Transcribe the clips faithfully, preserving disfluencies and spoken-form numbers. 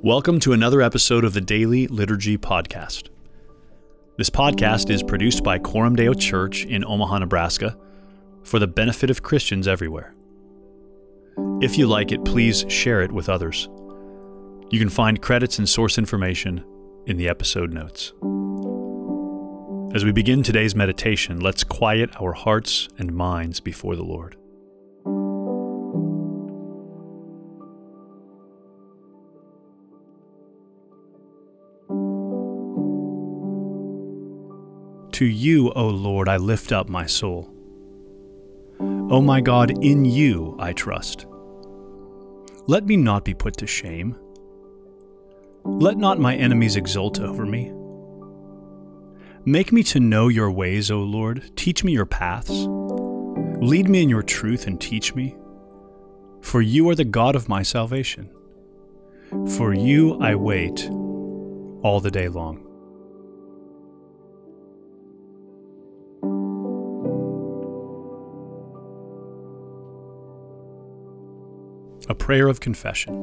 Welcome to another episode of the Daily Liturgy Podcast. This podcast is produced by Coram Deo Church in Omaha, Nebraska, for the benefit of Christians everywhere. If you like it, please share it with others. You can find credits and source information in the episode notes. As we begin today's meditation, let's quiet our hearts and minds before the Lord. To you, O Lord, I lift up my soul. O my God, in you I trust. Let me not be put to shame. Let not my enemies exult over me. Make me to know your ways, O Lord. Teach me your paths. Lead me in your truth and teach me. For you are the God of my salvation. For you I wait all the day long. A prayer of confession.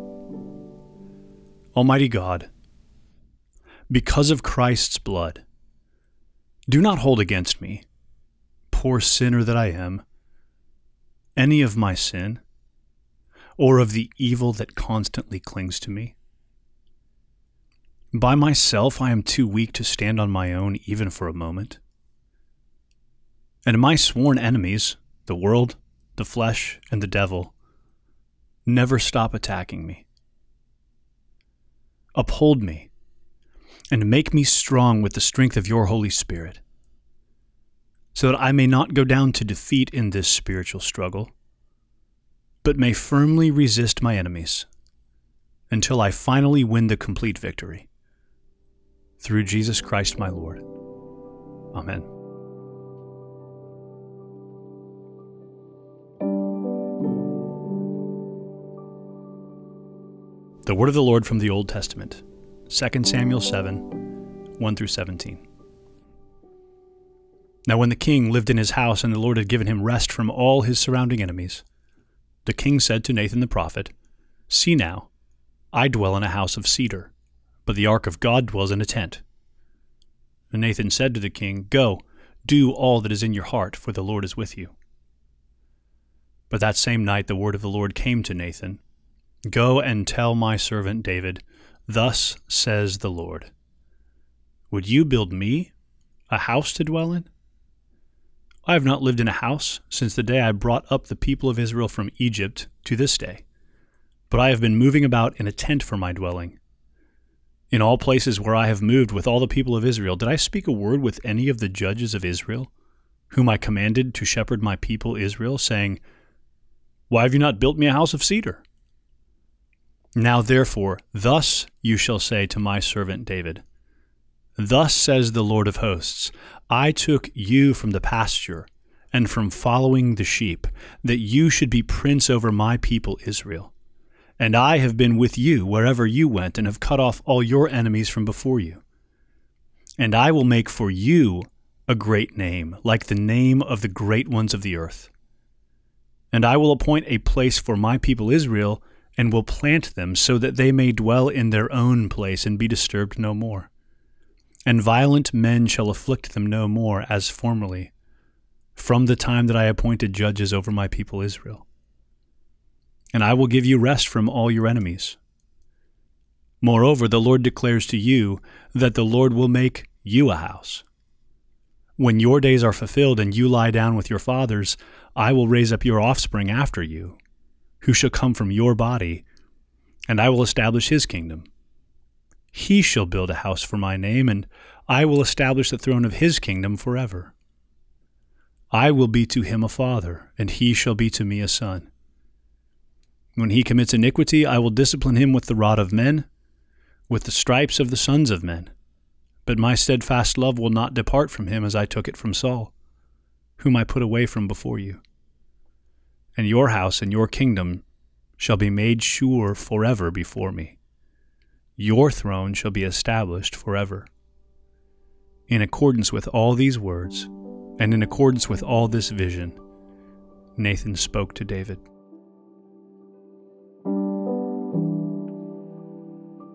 Almighty God, because of Christ's blood, do not hold against me, poor sinner that I am, any of my sin, or of the evil that constantly clings to me. By myself I am too weak to stand on my own even for a moment. And my sworn enemies, the world, the flesh, and the devil, never stop attacking me. Uphold me and make me strong with the strength of your Holy Spirit, so that I may not go down to defeat in this spiritual struggle, but may firmly resist my enemies until I finally win the complete victory. Through Jesus Christ my Lord. Amen. The word of the Lord from the Old Testament, Second Samuel seven, one through seventeen. Now when the king lived in his house and the Lord had given him rest from all his surrounding enemies, the king said to Nathan the prophet, "See now, I dwell in a house of cedar, but the ark of God dwells in a tent." And Nathan said to the king, "Go, do all that is in your heart, for the Lord is with you." But that same night the word of the Lord came to Nathan, "Go and tell my servant David, thus says the Lord, would you build me a house to dwell in? I have not lived in a house since the day I brought up the people of Israel from Egypt to this day, but I have been moving about in a tent for my dwelling. In all places where I have moved with all the people of Israel, did I speak a word with any of the judges of Israel, whom I commanded to shepherd my people Israel, saying, why have you not built me a house of cedar? Now therefore, thus you shall say to my servant David, thus says the Lord of hosts, I took you from the pasture and from following the sheep, that you should be prince over my people Israel. And I have been with you wherever you went, and have cut off all your enemies from before you. And I will make for you a great name, like the name of the great ones of the earth. And I will appoint a place for my people Israel, and will plant them so that they may dwell in their own place and be disturbed no more. And violent men shall afflict them no more as formerly, from the time that I appointed judges over my people Israel. And I will give you rest from all your enemies. Moreover, the Lord declares to you that the Lord will make you a house. When your days are fulfilled and you lie down with your fathers, I will raise up your offspring after you, who shall come from your body, and I will establish his kingdom. He shall build a house for my name, and I will establish the throne of his kingdom forever. I will be to him a father, and he shall be to me a son. When he commits iniquity, I will discipline him with the rod of men, with the stripes of the sons of men. But my steadfast love will not depart from him as I took it from Saul, whom I put away from before you. And your house and your kingdom shall be made sure forever before me. Your throne shall be established forever. In accordance with all these words, and in accordance with all this vision, Nathan spoke to David.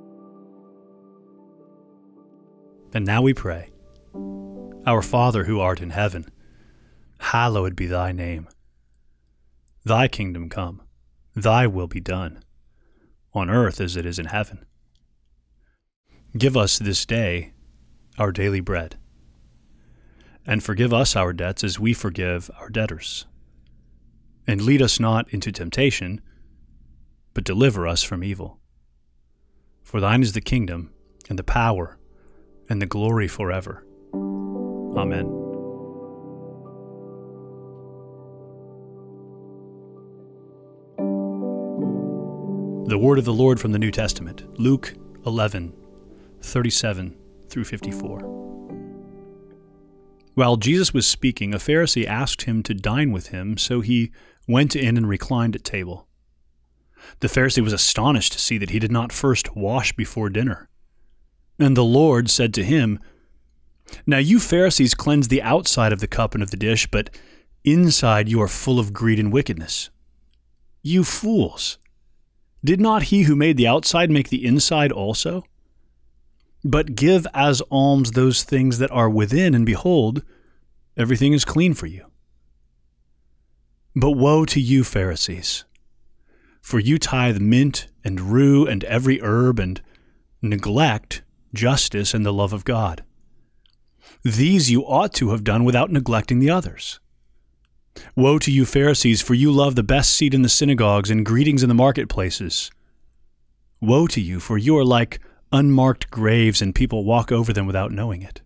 And now we pray. Our Father who art in heaven, hallowed be thy name. Thy kingdom come, thy will be done, on earth as it is in heaven. Give us this day our daily bread, and forgive us our debts as we forgive our debtors. And lead us not into temptation, but deliver us from evil. For thine is the kingdom, and the power, and the glory forever. Amen. The word of the Lord from the New Testament, Luke eleven, thirty-seven through fifty-four. While Jesus was speaking, a Pharisee asked him to dine with him, so he went in and reclined at table. The Pharisee was astonished to see that he did not first wash before dinner. And the Lord said to him, "Now you Pharisees cleanse the outside of the cup and of the dish, but inside you are full of greed and wickedness. You fools! Did not he who made the outside make the inside also? But give as alms those things that are within, and behold, everything is clean for you. But woe to you, Pharisees! For you tithe mint and rue and every herb, and neglect justice and the love of God. These you ought to have done without neglecting the others. Woe to you, Pharisees, for you love the best seat in the synagogues and greetings in the marketplaces. Woe to you, for you are like unmarked graves, and people walk over them without knowing it."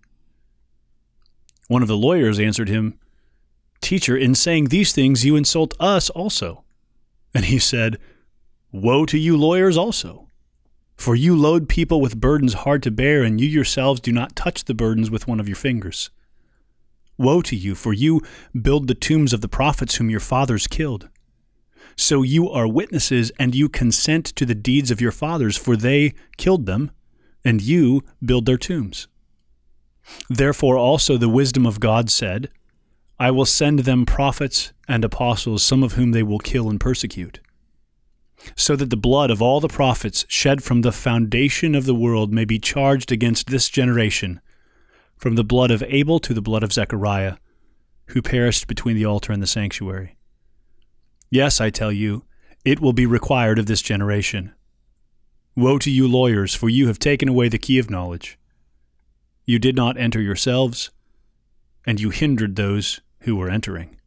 One of the lawyers answered him, "Teacher, in saying these things you insult us also." And he said, "Woe to you lawyers also! For you load people with burdens hard to bear, and you yourselves do not touch the burdens with one of your fingers. Woe to you, for you build the tombs of the prophets whom your fathers killed. So you are witnesses, and you consent to the deeds of your fathers, for they killed them, and you build their tombs. Therefore also the wisdom of God said, I will send them prophets and apostles, some of whom they will kill and persecute, so that the blood of all the prophets shed from the foundation of the world may be charged against this generation, from the blood of Abel to the blood of Zechariah, who perished between the altar and the sanctuary. Yes, I tell you, it will be required of this generation. Woe to you lawyers, for you have taken away the key of knowledge. You did not enter yourselves, and you hindered those who were entering."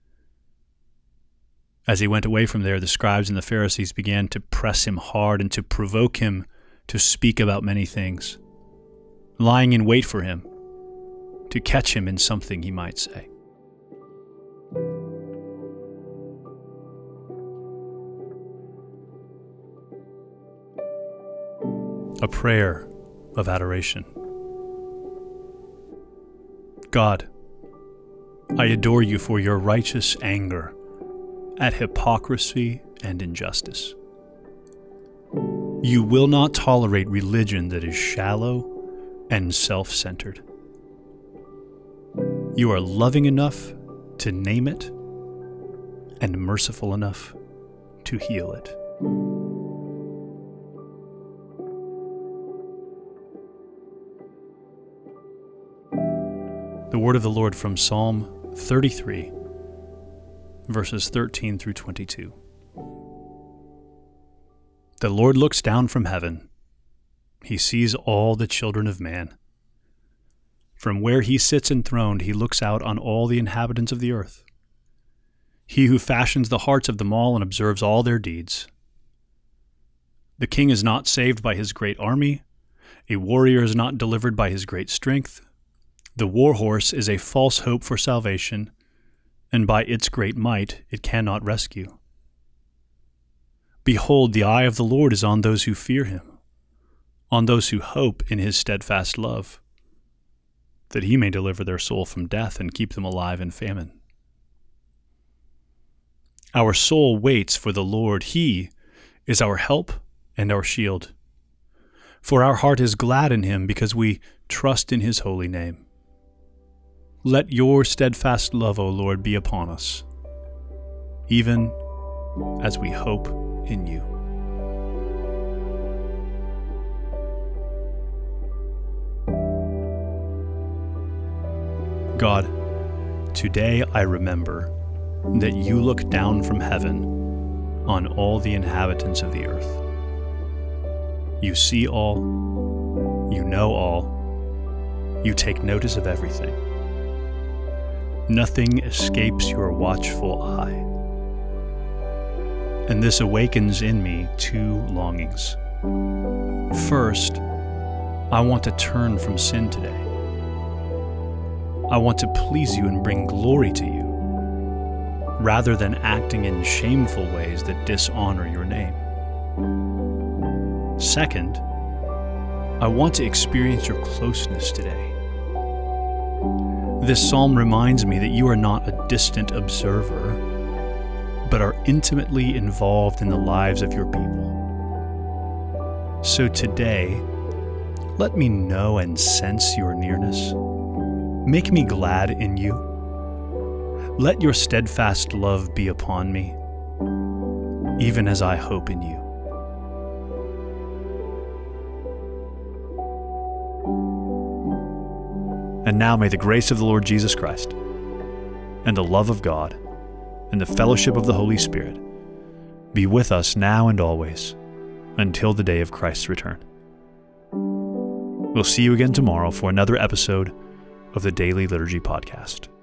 As he went away from there, the scribes and the Pharisees began to press him hard and to provoke him to speak about many things, lying in wait for him, to catch him in something he might say. A prayer of adoration. God, I adore you for your righteous anger at hypocrisy and injustice. You will not tolerate religion that is shallow and self-centered. You are loving enough to name it and merciful enough to heal it. The word of the Lord from Psalm thirty-three, verses thirteen through twenty-two. The Lord looks down from heaven. He sees all the children of man. From where he sits enthroned, he looks out on all the inhabitants of the earth. He who fashions the hearts of them all and observes all their deeds. The king is not saved by his great army. A warrior is not delivered by his great strength. The war horse is a false hope for salvation, and by its great might it cannot rescue. Behold, the eye of the Lord is on those who fear him, on those who hope in his steadfast love, that he may deliver their soul from death and keep them alive in famine. Our soul waits for the Lord. He is our help and our shield. For our heart is glad in him because we trust in his holy name. Let your steadfast love, O Lord, be upon us, even as we hope in you. God, today I remember that you look down from heaven on all the inhabitants of the earth. You see all, you know all, you take notice of everything. Nothing escapes your watchful eye. And this awakens in me two longings. First, I want to turn from sin today. I want to please you and bring glory to you, rather than acting in shameful ways that dishonor your name. Second, I want to experience your closeness today. This psalm reminds me that you are not a distant observer, but are intimately involved in the lives of your people. So today, let me know and sense your nearness. Make me glad in you. Let your steadfast love be upon me, even as I hope in you. And now may the grace of the Lord Jesus Christ, and the love of God, and the fellowship of the Holy Spirit be with us now and always, until the day of Christ's return. We'll see you again tomorrow for another episode of the Daily Liturgy Podcast.